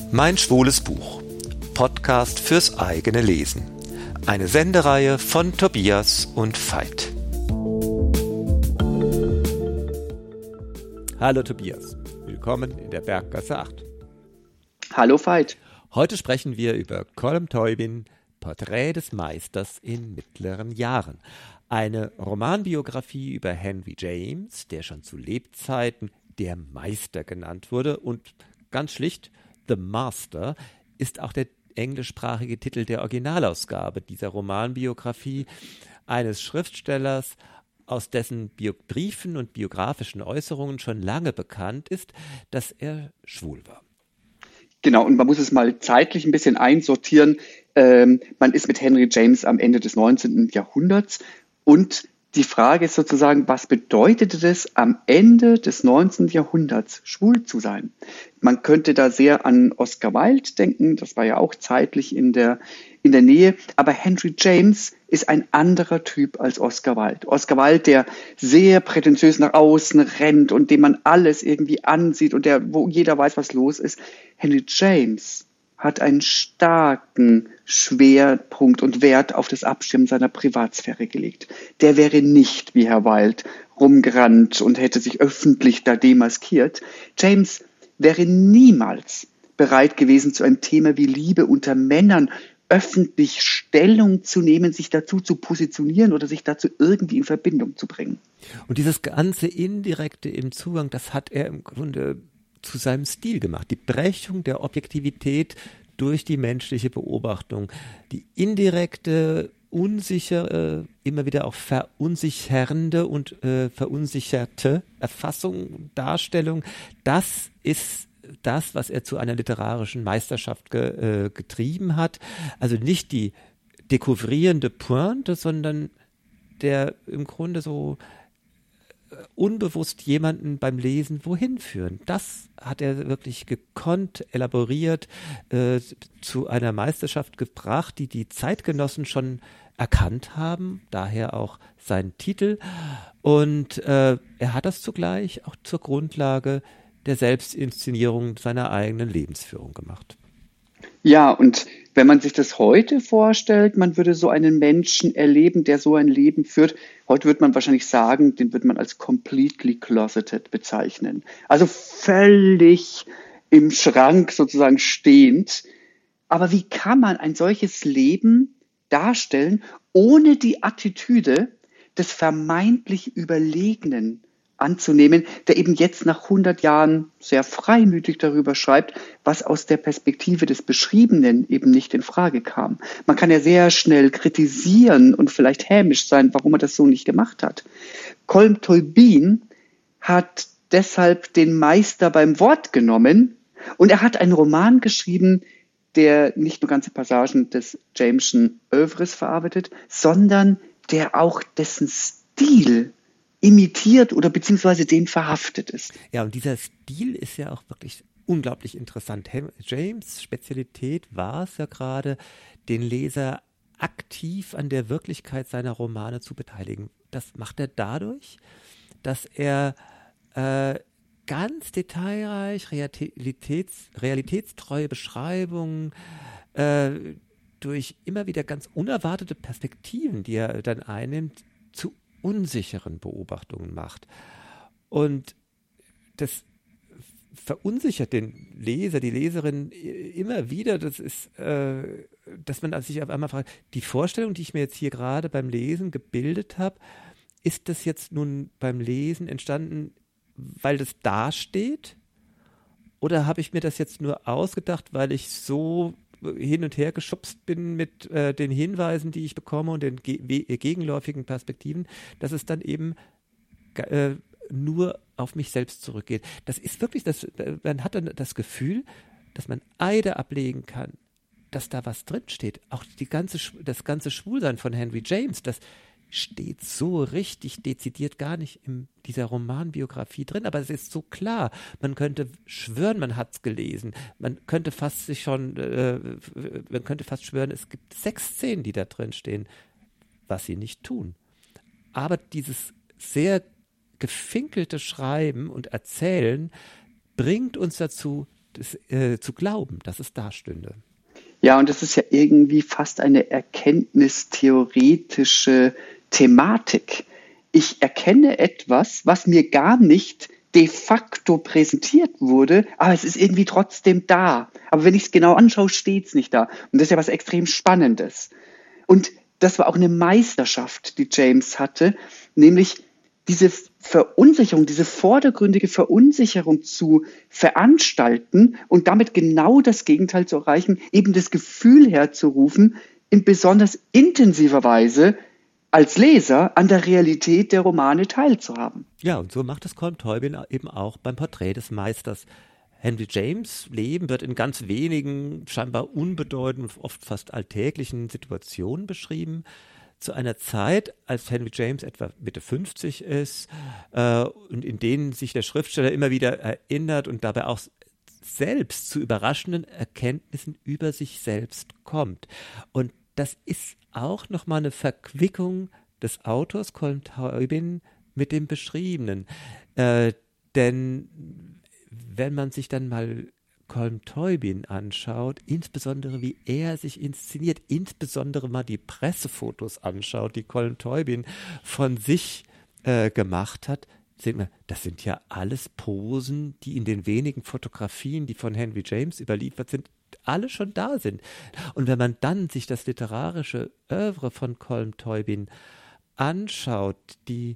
Mein schwules Buch. Podcast fürs eigene Lesen. Eine Sendereihe von Tobias und Veit. Hallo Tobias, willkommen in der Berggasse 8. Hallo Veit. Heute sprechen wir über Colm Tóibín, Porträt des Meisters in mittleren Jahren. Eine Romanbiografie über Henry James, der schon zu Lebzeiten der Meister genannt wurde, und ganz schlicht The Master ist auch der englischsprachige Titel der Originalausgabe dieser Romanbiografie eines Schriftstellers, aus dessen Briefen und biografischen Äußerungen schon lange bekannt ist, dass er schwul war. Genau, und man muss es mal zeitlich ein bisschen einsortieren. Man ist mit Henry James am Ende des 19. Jahrhunderts und die Frage ist sozusagen, was bedeutete es am Ende des 19. Jahrhunderts, schwul zu sein? Man könnte da sehr an Oscar Wilde denken, das war ja auch zeitlich in der Nähe, aber Henry James ist ein anderer Typ als Oscar Wilde. Oscar Wilde, der sehr prätentiös nach außen rennt und dem man alles irgendwie ansieht und wo jeder weiß, was los ist. Henry James hat einen starken Schwerpunkt und Wert auf das Abstimmen seiner Privatsphäre gelegt. Der wäre nicht wie Herr Wilde rumgerannt und hätte sich öffentlich da demaskiert. James wäre niemals bereit gewesen, zu einem Thema wie Liebe unter Männern öffentlich Stellung zu nehmen, sich dazu zu positionieren oder sich dazu irgendwie in Verbindung zu bringen. Und dieses ganze Indirekte im Zugang, das hat er im Grunde zu seinem Stil gemacht. Die Brechung der Objektivität durch die menschliche Beobachtung. Die indirekte, unsichere, immer wieder auch verunsichernde und verunsicherte Erfassung, Darstellung, das ist das, was er zu einer literarischen Meisterschaft getrieben hat. Also nicht die dekouvrierende Pointe, sondern der im Grunde so unbewusst jemanden beim Lesen wohin führen. Das hat er wirklich gekonnt, elaboriert, zu einer Meisterschaft gebracht, die die Zeitgenossen schon erkannt haben, daher auch sein Titel. Und er hat das zugleich auch zur Grundlage der Selbstinszenierung seiner eigenen Lebensführung gemacht. Ja, und wenn man sich das heute vorstellt, man würde so einen Menschen erleben, der so ein Leben führt. Heute würde man wahrscheinlich sagen, den würde man als completely closeted bezeichnen. Also völlig im Schrank sozusagen stehend. Aber wie kann man ein solches Leben darstellen, ohne die Attitüde des vermeintlich Überlegenen anzunehmen, der eben jetzt nach 100 Jahren sehr freimütig darüber schreibt, was aus der Perspektive des Beschriebenen eben nicht in Frage kam. Man kann ja sehr schnell kritisieren und vielleicht hämisch sein, warum er das so nicht gemacht hat. Colm Tóibín hat deshalb den Meister beim Wort genommen und er hat einen Roman geschrieben, der nicht nur ganze Passagen des Jameschen Œuvres verarbeitet, sondern der auch dessen Stil imitiert oder beziehungsweise den verhaftet ist. Ja, und dieser Stil ist ja auch wirklich unglaublich interessant. James' Spezialität war es ja gerade, den Leser aktiv an der Wirklichkeit seiner Romane zu beteiligen. Das macht er dadurch, dass er ganz detailreich, realitätstreue Beschreibungen durch immer wieder ganz unerwartete Perspektiven, die er dann einnimmt, zu unsicheren Beobachtungen macht. Und das verunsichert den Leser, die Leserin immer wieder. Das ist, dass man sich auf einmal fragt, die Vorstellung, die ich mir jetzt hier gerade beim Lesen gebildet habe, ist das jetzt nun beim Lesen entstanden, weil das dasteht? Oder habe ich mir das jetzt nur ausgedacht, weil ich so hin und her geschubst bin mit den Hinweisen, die ich bekomme und den gegenläufigen Perspektiven, dass es dann eben nur auf mich selbst zurückgeht. Das ist wirklich, man hat dann das Gefühl, dass man Eide ablegen kann, dass da was drinsteht. Auch das ganze Schwulsein von Henry James, das steht so richtig dezidiert gar nicht in dieser Romanbiografie drin, aber es ist so klar. Man könnte schwören, man hat es gelesen. Man könnte fast schwören, es gibt Sexszenen, die da drin stehen, was sie nicht tun. Aber dieses sehr gefinkelte Schreiben und Erzählen bringt uns dazu, zu glauben, dass es da stünde. Ja, und das ist ja irgendwie fast eine erkenntnistheoretische Thematik. Ich erkenne etwas, was mir gar nicht de facto präsentiert wurde, aber es ist irgendwie trotzdem da. Aber wenn ich es genau anschaue, steht es nicht da. Und das ist ja was extrem Spannendes. Und das war auch eine Meisterschaft, die James hatte, nämlich diese Verunsicherung, diese vordergründige Verunsicherung zu veranstalten und damit genau das Gegenteil zu erreichen, eben das Gefühl herzurufen, in besonders intensiver Weise als Leser an der Realität der Romane teilzuhaben. Ja, und so macht es Colm Tóibín eben auch beim Porträt des Meisters. Henry James' Leben wird in ganz wenigen, scheinbar unbedeutenden, oft fast alltäglichen Situationen beschrieben. Zu einer Zeit, als Henry James etwa Mitte 50 ist und in denen sich der Schriftsteller immer wieder erinnert und dabei auch selbst zu überraschenden Erkenntnissen über sich selbst kommt. Und das ist auch nochmal eine Verquickung des Autors Colm Tóibín mit dem Beschriebenen. Denn wenn man sich dann mal Colm Tóibín anschaut, insbesondere wie er sich inszeniert, insbesondere mal die Pressefotos anschaut, die Colm Tóibín von sich gemacht hat, sieht man, das sind ja alles Posen, die in den wenigen Fotografien, die von Henry James überliefert sind, alle schon da sind. Und wenn man dann sich das literarische Œuvre von Colm Tóibín anschaut, die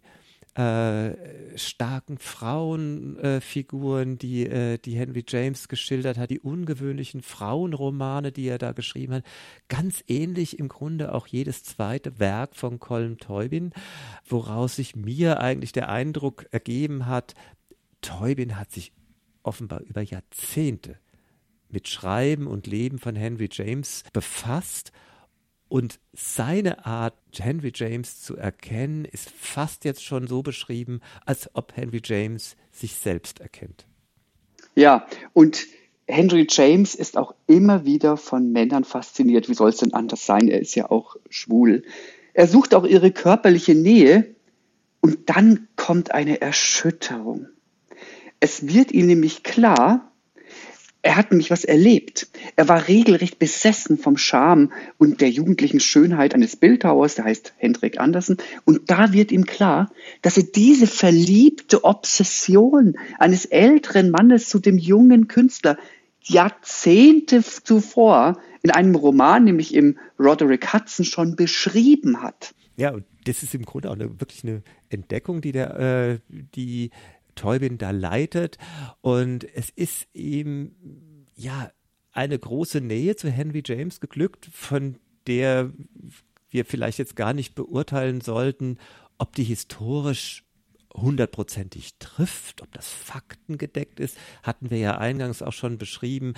starken Frauenfiguren, die Henry James geschildert hat, die ungewöhnlichen Frauenromane, die er da geschrieben hat, ganz ähnlich im Grunde auch jedes zweite Werk von Colm Tóibín, woraus sich mir eigentlich der Eindruck ergeben hat, Tóibín hat sich offenbar über Jahrzehnte mit Schreiben und Leben von Henry James befasst. Und seine Art, Henry James zu erkennen, ist fast jetzt schon so beschrieben, als ob Henry James sich selbst erkennt. Ja, und Henry James ist auch immer wieder von Männern fasziniert. Wie soll es denn anders sein? Er ist ja auch schwul. Er sucht auch ihre körperliche Nähe und dann kommt eine Erschütterung. Es wird ihm nämlich klar, er hat nämlich was erlebt. Er war regelrecht besessen vom Charme und der jugendlichen Schönheit eines Bildhauers, der heißt Hendrik Andersen. Und da wird ihm klar, dass er diese verliebte Obsession eines älteren Mannes zu dem jungen Künstler Jahrzehnte zuvor in einem Roman, nämlich im Roderick Hudson, schon beschrieben hat. Ja, und das ist im Grunde auch wirklich eine Entdeckung, die Tóibín da leitet, und es ist ihm ja eine große Nähe zu Henry James geglückt, von der wir vielleicht jetzt gar nicht beurteilen sollten, ob die historisch hundertprozentig trifft, ob das faktengedeckt ist, hatten wir ja eingangs auch schon beschrieben.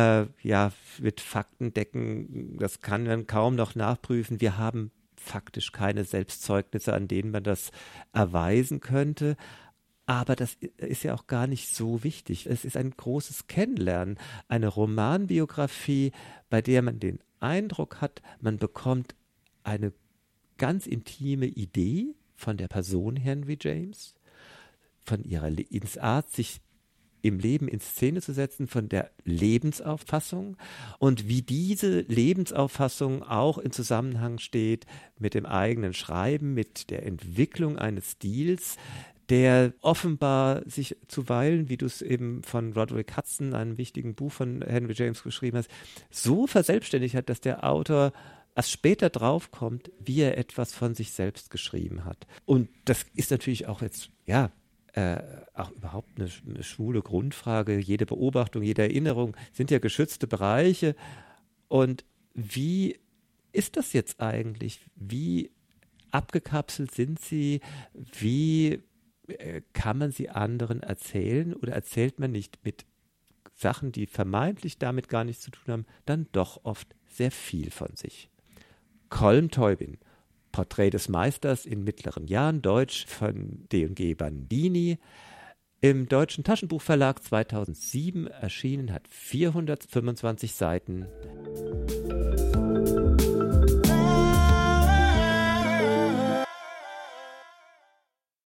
Mit Faktendecken, das kann man kaum noch nachprüfen. Wir haben faktisch keine Selbstzeugnisse, an denen man das erweisen könnte. Aber das ist ja auch gar nicht so wichtig. Es ist ein großes Kennenlernen, eine Romanbiografie, bei der man den Eindruck hat, man bekommt eine ganz intime Idee von der Person Henry James, von ihrer Art, sich im Leben in Szene zu setzen, von der Lebensauffassung und wie diese Lebensauffassung auch in Zusammenhang steht mit dem eigenen Schreiben, mit der Entwicklung eines Stils, der offenbar sich zuweilen, wie du es eben von Roderick Hudson, einem wichtigen Buch von Henry James geschrieben hast, so verselbstständigt hat, dass der Autor erst später draufkommt, wie er etwas von sich selbst geschrieben hat. Und das ist natürlich auch jetzt, auch überhaupt eine schwule Grundfrage. Jede Beobachtung, jede Erinnerung sind ja geschützte Bereiche. Und wie ist das jetzt eigentlich? Wie abgekapselt sind sie? Wie kann man sie anderen erzählen oder erzählt man nicht mit Sachen, die vermeintlich damit gar nichts zu tun haben, dann doch oft sehr viel von sich? Colm Tóibín, Porträt des Meisters in mittleren Jahren, Deutsch von D&G Bandini, im Deutschen Taschenbuchverlag 2007 erschienen, hat 425 Seiten.